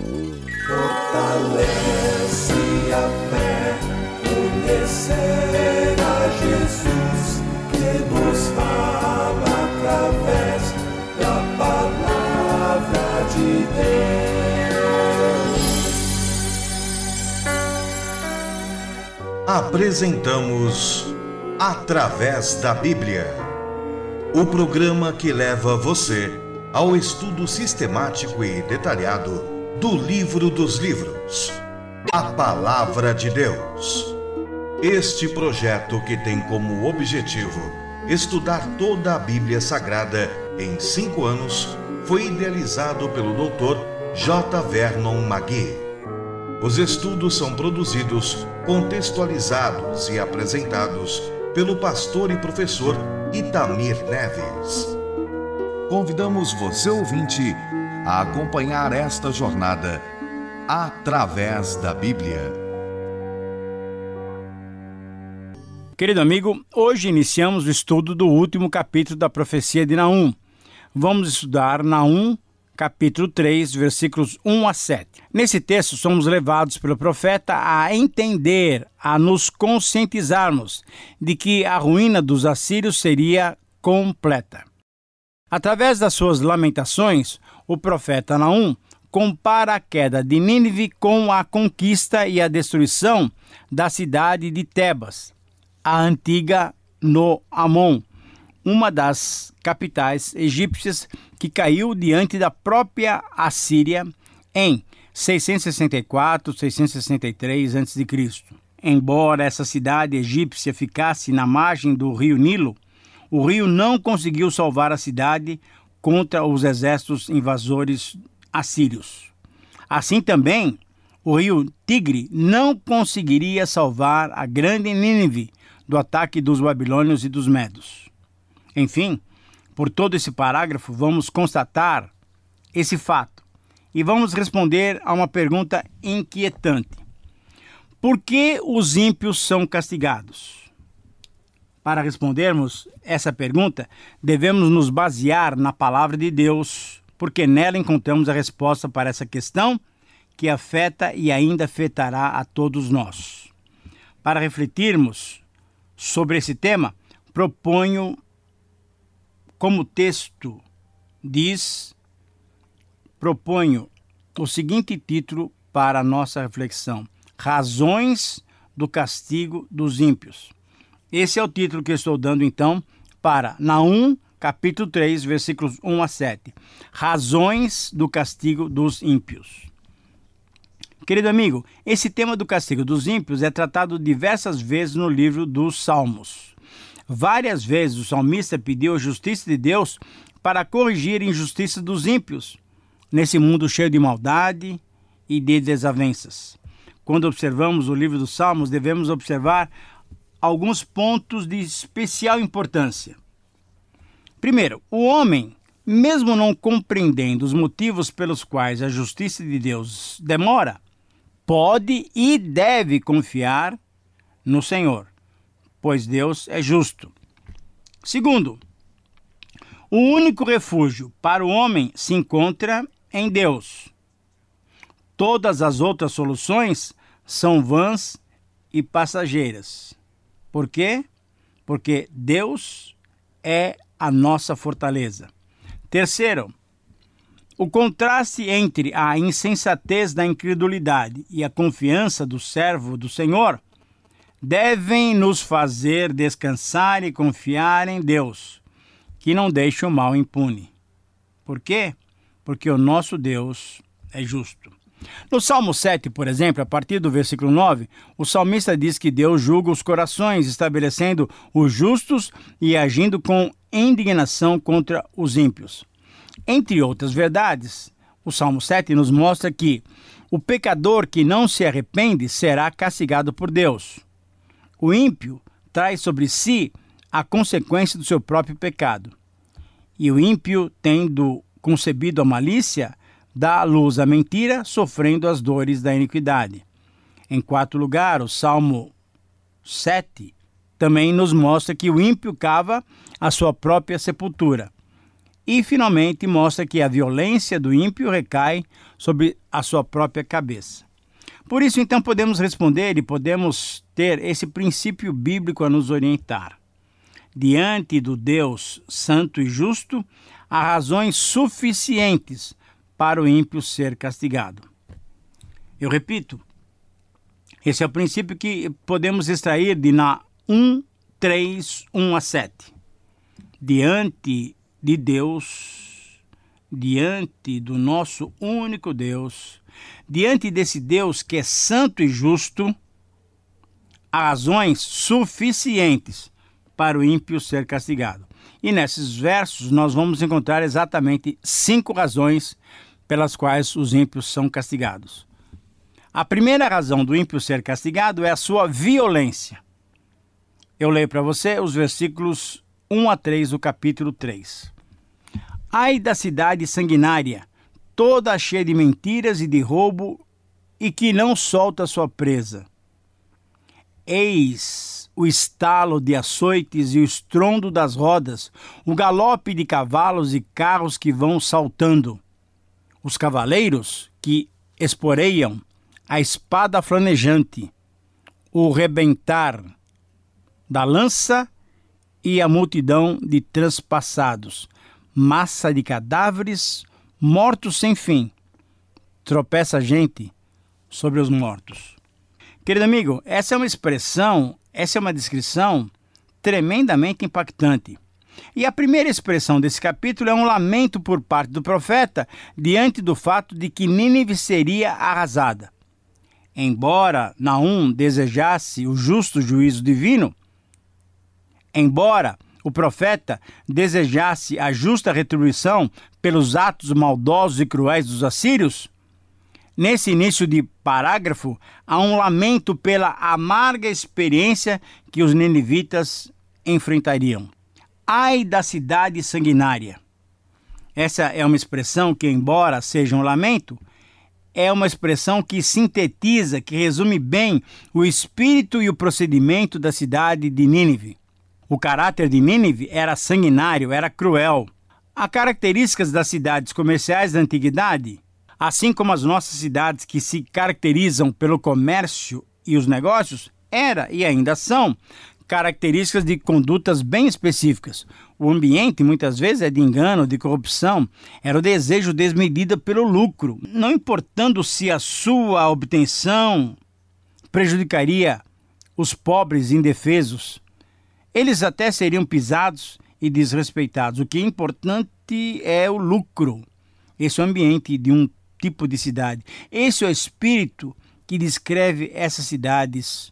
Fortalece a fé, conhecer a Jesus, que nos fala através da palavra de Deus. Apresentamos Através da Bíblia, o programa que leva você ao estudo sistemático e detalhado do livro dos livros, a Palavra de Deus. Este projeto, que tem como objetivo estudar toda a Bíblia Sagrada em 5 anos, foi idealizado pelo Dr. J. Vernon Magui. Os estudos são produzidos, contextualizados e apresentados pelo pastor e professor Itamir Neves. Convidamos você, ouvinte, a acompanhar esta jornada através da Bíblia. Querido amigo, hoje iniciamos o estudo do último capítulo da profecia de Naum. Vamos estudar Naum, capítulo 3, versículos 1 a 7. Nesse texto, somos levados pelo profeta a entender, a nos conscientizarmos de que a ruína dos assírios seria completa. Através das suas lamentações, o profeta Naum compara a queda de Nínive com a conquista e a destruição da cidade de Tebas, a antiga no Amon, uma das capitais egípcias que caiu diante da própria Assíria em 664-663 a.C. Embora essa cidade egípcia ficasse na margem do rio Nilo, o rio não conseguiu salvar a cidade contra os exércitos invasores assírios. Assim também, o rio Tigre não conseguiria salvar a grande Nínive do ataque dos babilônios e dos medos. Enfim, por todo esse parágrafo, vamos constatar esse fato e vamos responder a uma pergunta inquietante. Por que os ímpios são castigados? Para respondermos essa pergunta, devemos nos basear na palavra de Deus, porque nela encontramos a resposta para essa questão que afeta e ainda afetará a todos nós. Para refletirmos sobre esse tema, proponho, como o texto diz, o seguinte título para a nossa reflexão: Razões do castigo dos ímpios. Esse é o título que eu estou dando, então, para Naum, capítulo 3, versículos 1 a 7. Razões do castigo dos ímpios. Querido amigo, esse tema do castigo dos ímpios é tratado diversas vezes no livro dos Salmos. Várias vezes o salmista pediu a justiça de Deus para corrigir a injustiça dos ímpios, nesse mundo cheio de maldade e de desavenças. Quando observamos o livro dos Salmos, devemos observar alguns pontos de especial importância. Primeiro, o homem, mesmo não compreendendo os motivos pelos quais a justiça de Deus demora, pode e deve confiar no Senhor, pois Deus é justo. Segundo, o único refúgio para o homem se encontra em Deus. Todas as outras soluções são vãs e passageiras. Por quê? Porque Deus é a nossa fortaleza. Terceiro, o contraste entre a insensatez da incredulidade e a confiança do servo do Senhor devem nos fazer descansar e confiar em Deus, que não deixa o mal impune. Por quê? Porque o nosso Deus é justo. No Salmo 7, por exemplo, a partir do versículo 9, o salmista diz que Deus julga os corações, estabelecendo os justos e agindo com indignação contra os ímpios. Entre outras verdades, o Salmo 7 nos mostra que o pecador que não se arrepende será castigado por Deus. O ímpio traz sobre si a consequência do seu próprio pecado. E o ímpio, tendo concebido a malícia, dá à luz a mentira, sofrendo as dores da iniquidade. Em quarto lugar, o Salmo 7 também nos mostra que o ímpio cava a sua própria sepultura. E, finalmente, mostra que a violência do ímpio recai sobre a sua própria cabeça. Por isso, então, podemos responder e podemos ter esse princípio bíblico a nos orientar. Diante do Deus santo e justo, há razões suficientes para o ímpio ser castigado. Eu repito, esse é o princípio que podemos extrair de Naum 3, 1 a 7. Diante de Deus, diante do nosso único Deus, diante desse Deus que é santo e justo, há razões suficientes para o ímpio ser castigado. E nesses versos nós vamos encontrar exatamente 5 razões pelas quais os ímpios são castigados. A primeira razão do ímpio ser castigado é a sua violência. Eu leio para você os versículos 1 a 3 do capítulo 3. Ai da cidade sanguinária, toda cheia de mentiras e de roubo, e que não solta sua presa. Eis o estalo de açoites e o estrondo das rodas, o galope de cavalos e carros que vão saltando. Os cavaleiros que esporeiam, a espada flamejante, o rebentar da lança e a multidão de transpassados. Massa de cadáveres, mortos sem fim. Tropeça a gente sobre os mortos. Querido amigo, essa é uma descrição tremendamente impactante. E a primeira expressão desse capítulo é um lamento por parte do profeta diante do fato de que Nínive seria arrasada. Embora Naum desejasse o justo juízo divino, embora o profeta desejasse a justa retribuição pelos atos maldosos e cruéis dos assírios, nesse início de parágrafo, há um lamento pela amarga experiência que os ninivitas enfrentariam. Ai da cidade sanguinária. Essa é uma expressão que, embora seja um lamento, é uma expressão que sintetiza, que resume bem o espírito e o procedimento da cidade de Nínive. O caráter de Nínive era sanguinário, era cruel. Há características das cidades comerciais da antiguidade, assim como as nossas cidades que se caracterizam pelo comércio e os negócios, era e ainda são características de condutas bem específicas. O ambiente, muitas vezes, é de engano, de corrupção. Era o desejo desmedido pelo lucro, não importando se a sua obtenção prejudicaria os pobres indefesos. Eles até seriam pisados e desrespeitados. O que é importante é o lucro. Esse é o ambiente de um tipo de cidade. Esse é o espírito que descreve essas cidades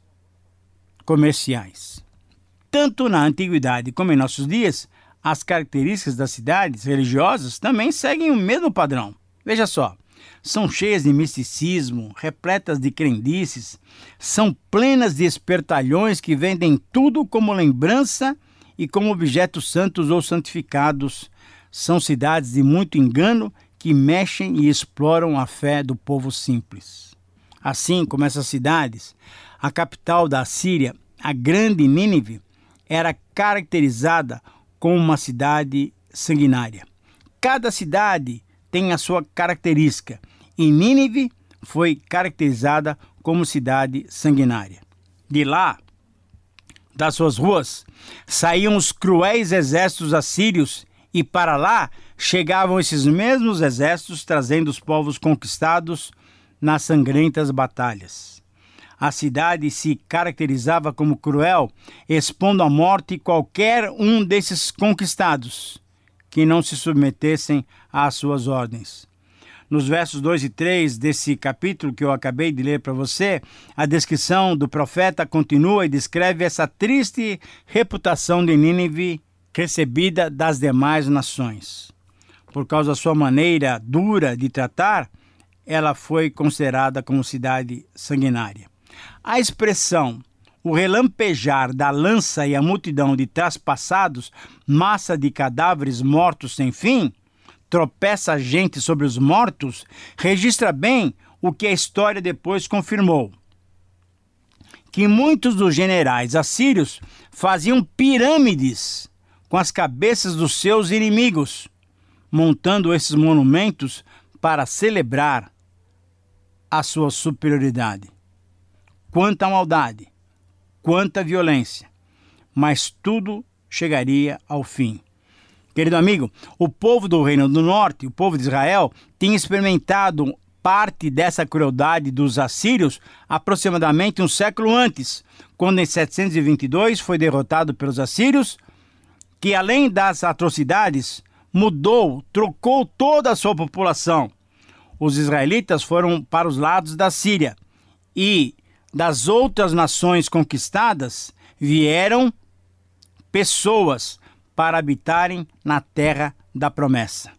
comerciais. Tanto na antiguidade como em nossos dias, as características das cidades religiosas também seguem o mesmo padrão. Veja só, são cheias de misticismo, repletas de crendices, são plenas de espertalhões que vendem tudo como lembrança e como objetos santos ou santificados. São cidades de muito engano que mexem e exploram a fé do povo simples. Assim como essas cidades, a capital da Assíria, a grande Nínive, era caracterizada como uma cidade sanguinária. Cada cidade tem a sua característica, e Nínive foi caracterizada como cidade sanguinária. De lá, das suas ruas, saíam os cruéis exércitos assírios, e para lá chegavam esses mesmos exércitos trazendo os povos conquistados nas sangrentas batalhas. A cidade se caracterizava como cruel, expondo à morte qualquer um desses conquistados que não se submetessem às suas ordens. Nos versos 2 e 3 desse capítulo que eu acabei de ler para você, a descrição do profeta continua e descreve essa triste reputação de Nínive recebida das demais nações. Por causa da sua maneira dura de tratar, ela foi considerada como cidade sanguinária. A expressão o relampejar da lança e a multidão de traspassados, massa de cadáveres mortos sem fim, tropeça a gente sobre os mortos, registra bem o que a história depois confirmou. Que muitos dos generais assírios faziam pirâmides com as cabeças dos seus inimigos, montando esses monumentos para celebrar a sua superioridade. Quanta maldade, quanta violência, mas tudo chegaria ao fim. Querido amigo, o povo do Reino do Norte, o povo de Israel, tinha experimentado parte dessa crueldade dos assírios aproximadamente um século antes, quando em 722 foi derrotado pelos assírios, que além das atrocidades, trocou toda a sua população. Os israelitas foram para os lados da Síria e das outras nações conquistadas vieram pessoas para habitarem na terra da promessa.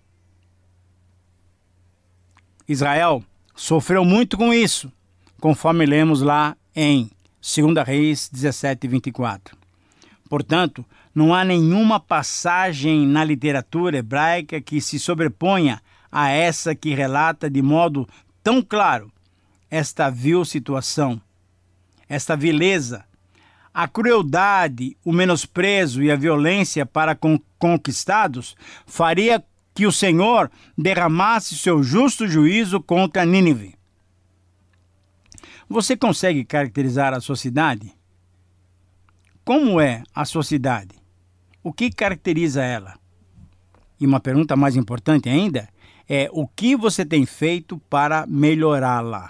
Israel sofreu muito com isso, conforme lemos lá em 2 Reis 17:24. Portanto, não há nenhuma passagem na literatura hebraica que se sobreponha a essa que relata de modo tão claro esta vil situação, esta vileza, a crueldade, o menosprezo e a violência para conquistados faria que o Senhor derramasse seu justo juízo contra Nínive. Você consegue caracterizar a sua cidade? Como é a sua cidade? O que caracteriza ela? E uma pergunta mais importante ainda é o que você tem feito para melhorá-la?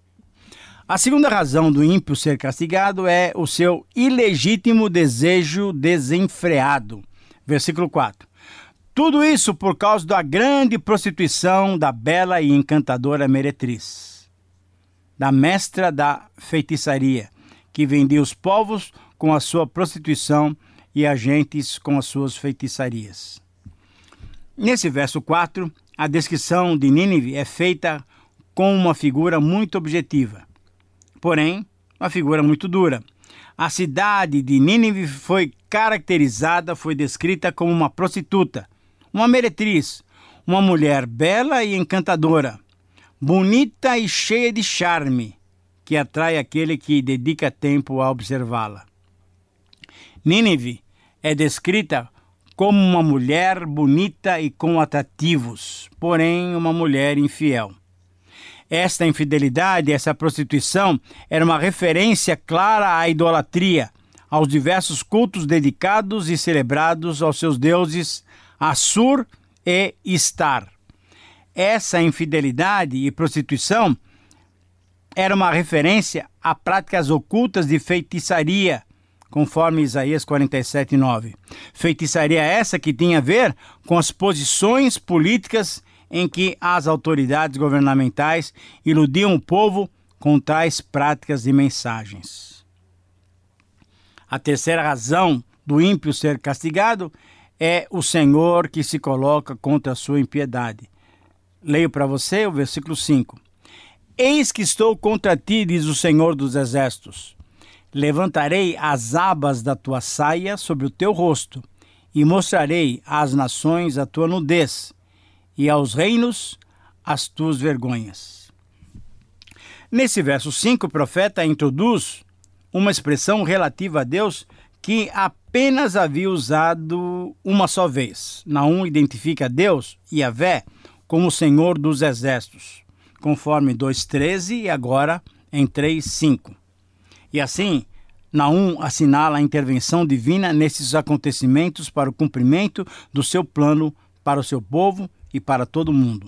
A segunda razão do ímpio ser castigado é o seu ilegítimo desejo desenfreado. Versículo 4. Tudo isso por causa da grande prostituição da bela e encantadora meretriz, da mestra da feitiçaria, que vendia os povos com a sua prostituição e agentes com as suas feitiçarias. Nesse verso 4, a descrição de Nínive é feita com uma figura muito objetiva, porém, uma figura muito dura. A cidade de Nínive foi descrita como uma prostituta, uma meretriz, uma mulher bela e encantadora, bonita e cheia de charme, que atrai aquele que dedica tempo a observá-la. Nínive é descrita como uma mulher bonita e com atrativos, porém uma mulher infiel. Esta infidelidade, essa prostituição, era uma referência clara à idolatria, aos diversos cultos dedicados e celebrados aos seus deuses Assur e Istar. Essa infidelidade e prostituição era uma referência a práticas ocultas de feitiçaria, conforme Isaías 47:9. Feitiçaria essa que tinha a ver com as posições políticas em que as autoridades governamentais iludiam o povo com tais práticas e mensagens. A terceira razão do ímpio ser castigado é o Senhor que se coloca contra a sua impiedade. Leio para você o versículo 5. Eis que estou contra ti, diz o Senhor dos Exércitos. Levantarei as abas da tua saia sobre o teu rosto e mostrarei às nações a tua nudez e aos reinos as tuas vergonhas. Nesse verso 5, o profeta introduz uma expressão relativa a Deus que apenas havia usado uma só vez. Naum identifica Deus, Yahvé, como o Senhor dos Exércitos, conforme 2:13 e agora em 3:5. E assim, Naum assinala a intervenção divina nesses acontecimentos para o cumprimento do seu plano para o seu povo e para todo o mundo.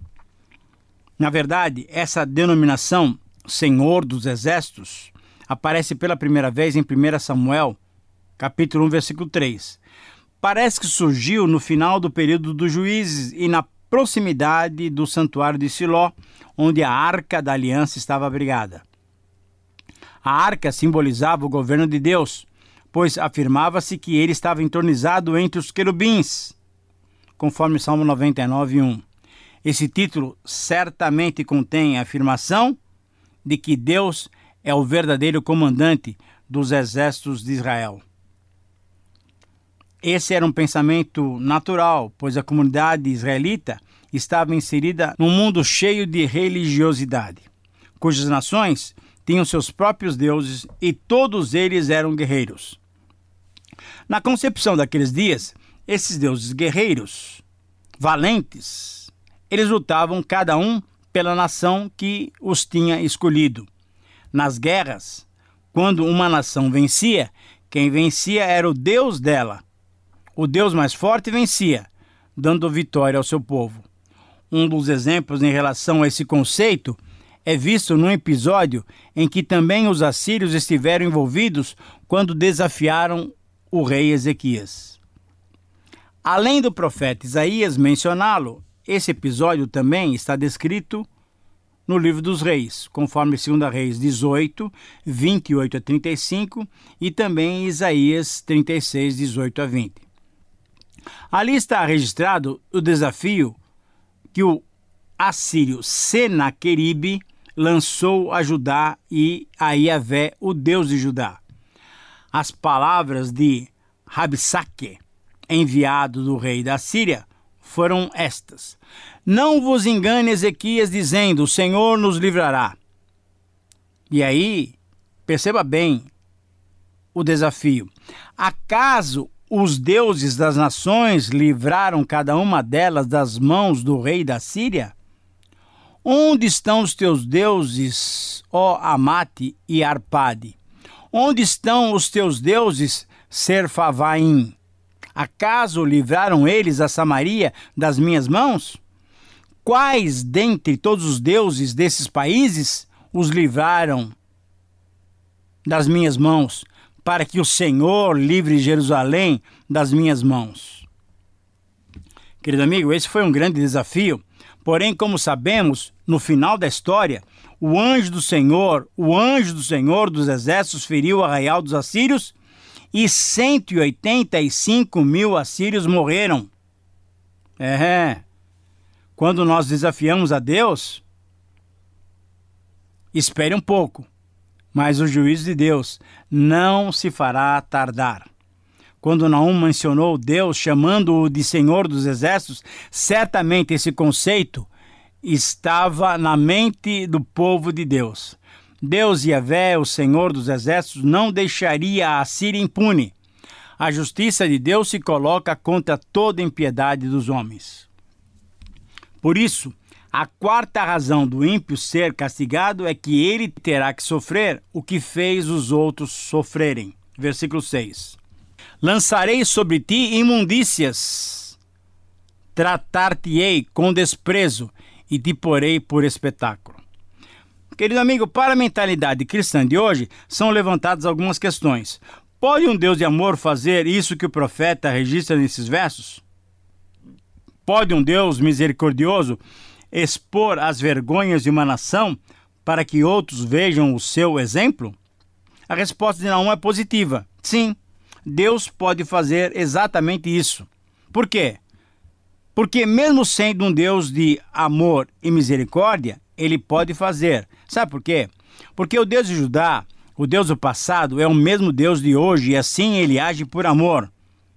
Na verdade, essa denominação, Senhor dos Exércitos, aparece pela primeira vez em 1 Samuel, capítulo 1, versículo 3. Parece que surgiu no final do período dos juízes e na proximidade do santuário de Siló, onde a Arca da Aliança estava abrigada. A arca simbolizava o governo de Deus, pois afirmava-se que ele estava entronizado entre os querubins, conforme Salmo 99:1. Esse título certamente contém a afirmação de que Deus é o verdadeiro comandante dos exércitos de Israel. Esse era um pensamento natural, pois a comunidade israelita estava inserida num mundo cheio de religiosidade, cujas nações tinham seus próprios deuses e todos eles eram guerreiros. Na concepção daqueles dias, esses deuses guerreiros, valentes, eles lutavam cada um pela nação que os tinha escolhido. Nas guerras, quando uma nação vencia, quem vencia era o Deus dela. O Deus mais forte vencia, dando vitória ao seu povo. Um dos exemplos em relação a esse conceito é visto num episódio em que também os assírios estiveram envolvidos quando desafiaram o rei Ezequias. Além do profeta Isaías mencioná-lo, esse episódio também está descrito no livro dos Reis, conforme 2 Reis 18, 28 a 35 e também Isaías 36, 18 a 20. Ali está registrado o desafio que o assírio Senaqueribe lançou a Judá e a Iavé, o Deus de Judá. As palavras de Rabsaque, enviado do rei da Síria, foram estas: não vos engane Ezequias dizendo, o Senhor nos livrará. E aí, perceba bem o desafio. Acaso os deuses das nações livraram cada uma delas das mãos do rei da Síria? Onde estão os teus deuses, ó Amate e Arpade? Onde estão os teus deuses, Serfavaim? Acaso livraram eles a Samaria das minhas mãos? Quais dentre todos os deuses desses países os livraram das minhas mãos, para que o Senhor livre Jerusalém das minhas mãos? Querido amigo, esse foi um grande desafio, porém, como sabemos, no final da história, o anjo do Senhor dos exércitos feriu o arraial dos assírios e 185 mil assírios morreram. Quando nós desafiamos a Deus, espere um pouco, mas o juízo de Deus não se fará tardar. Quando Naum mencionou Deus chamando-o de Senhor dos Exércitos, certamente esse conceito estava na mente do povo de Deus. Deus Yahvé, o Senhor dos Exércitos, não deixaria a Síria impune. A justiça de Deus se coloca contra toda impiedade dos homens. Por isso, a quarta razão do ímpio ser castigado é que ele terá que sofrer o que fez os outros sofrerem. Versículo 6. Lançarei sobre ti imundícias, tratar-te-ei com desprezo e te porei por espetáculo. Querido amigo, para a mentalidade cristã de hoje, são levantadas algumas questões. Pode um Deus de amor fazer isso que o profeta registra nesses versos? Pode um Deus misericordioso expor as vergonhas de uma nação para que outros vejam o seu exemplo? A resposta de Naum é positiva. Sim, Deus pode fazer exatamente isso. Por quê? Porque mesmo sendo um Deus de amor e misericórdia, ele pode fazer. Sabe por quê? Porque o Deus de Judá, o Deus do passado, é o mesmo Deus de hoje e assim ele age por amor.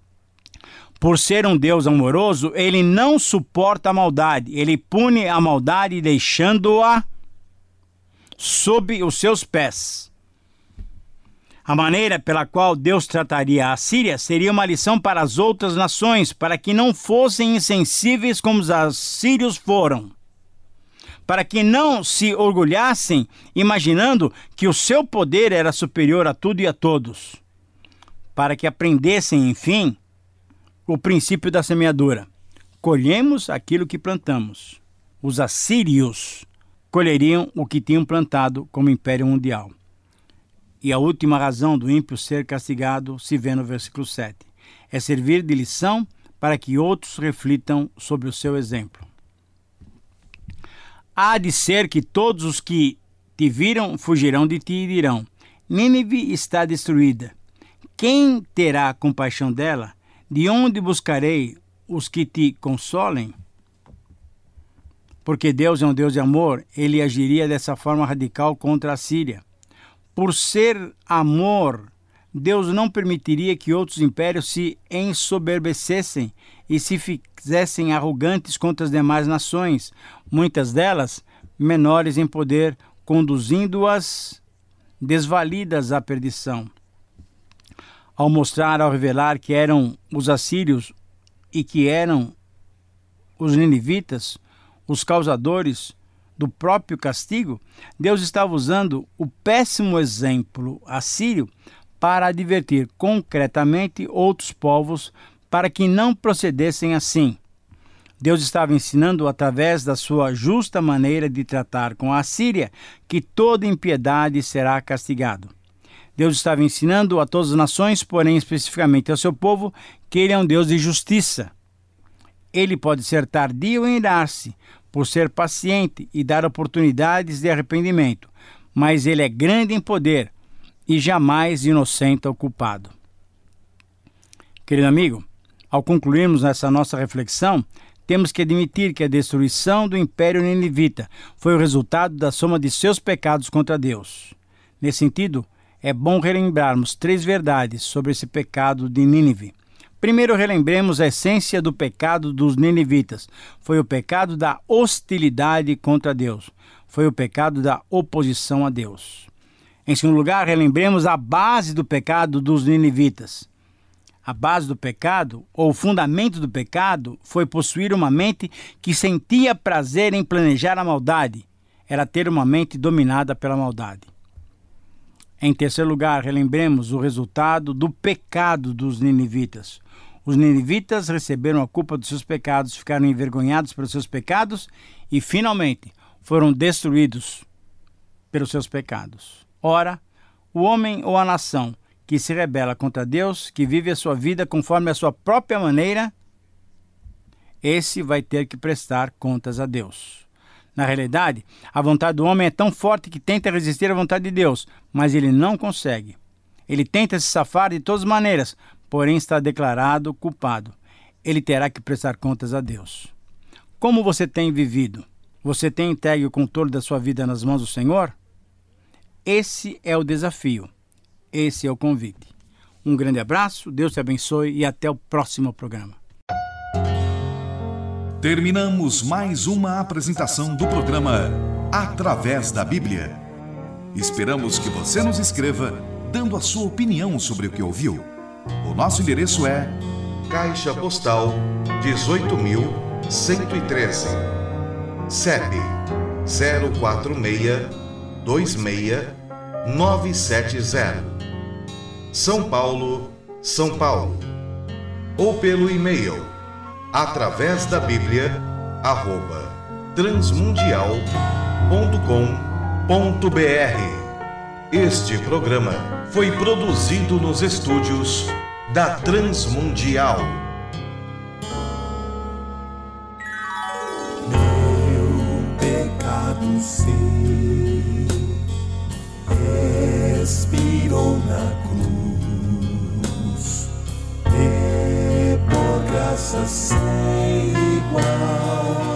Por ser um Deus amoroso, ele não suporta a maldade. Ele pune a maldade deixando-a sob os seus pés. A maneira pela qual Deus trataria a Síria seria uma lição para as outras nações, para que não fossem insensíveis como os assírios foram. Para que não se orgulhassem imaginando que o seu poder era superior a tudo e a todos. Para que aprendessem, enfim, o princípio da semeadura. Colhemos aquilo que plantamos. Os assírios colheriam o que tinham plantado como império mundial. E a última razão do ímpio ser castigado se vê no versículo 7. É servir de lição para que outros reflitam sobre o seu exemplo. Há de ser que todos os que te viram fugirão de ti e dirão: Nínive está destruída. Quem terá compaixão dela? De onde buscarei os que te consolem? Porque Deus é um Deus de amor, ele agiria dessa forma radical contra a Síria. Por ser amor, Deus não permitiria que outros impérios se ensoberbecessem e se fizessem arrogantes contra as demais nações, muitas delas menores em poder, conduzindo-as desvalidas à perdição. Ao revelar que eram os assírios e que eram os ninivitas, os causadores do próprio castigo, Deus estava usando o péssimo exemplo assírio para advertir concretamente outros povos para que não procedessem assim. Deus estava ensinando através da sua justa maneira de tratar com a Assíria que toda impiedade será castigado. Deus estava ensinando a todas as nações, porém especificamente ao seu povo, que Ele é um Deus de justiça. Ele pode ser tardio em irar-se, por ser paciente e dar oportunidades de arrependimento, mas Ele é grande em poder e jamais inocenta o culpado. Querido amigo, ao concluirmos essa nossa reflexão, temos que admitir que a destruição do Império Ninivita foi o resultado da soma de seus pecados contra Deus. Nesse sentido, é bom relembrarmos 3 verdades sobre esse pecado de Nínive. Primeiro, relembremos a essência do pecado dos ninivitas. Foi o pecado da hostilidade contra Deus. Foi o pecado da oposição a Deus. Em segundo lugar, relembremos a base do pecado dos ninivitas. A base do pecado, ou o fundamento do pecado, foi possuir uma mente que sentia prazer em planejar a maldade. Era ter uma mente dominada pela maldade. Em terceiro lugar, relembremos o resultado do pecado dos ninivitas. Os ninivitas receberam a culpa dos seus pecados, ficaram envergonhados pelos seus pecados e, finalmente, foram destruídos pelos seus pecados. Ora, o homem ou a nação que se rebela contra Deus, que vive a sua vida conforme a sua própria maneira, esse vai ter que prestar contas a Deus. Na realidade, a vontade do homem é tão forte que tenta resistir à vontade de Deus, mas ele não consegue. Ele tenta se safar de todas as maneiras, porém está declarado culpado. Ele terá que prestar contas a Deus. Como você tem vivido? Você tem entregue o controle da sua vida nas mãos do Senhor? Esse é o desafio. Esse é o convite. Um grande abraço, Deus te abençoe e até o próximo programa. Terminamos mais uma apresentação do programa Através da Bíblia. Esperamos que você nos escreva dando a sua opinião sobre o que ouviu. O nosso endereço é Caixa Postal 18.113, CEP 04626-970, São Paulo, São Paulo. Ou pelo e-mail atravésdabiblia@transmundial.com.br. Este programa foi produzido nos estúdios da Transmundial. Meu pecado sei, expirou na cruz, e por graça sem igual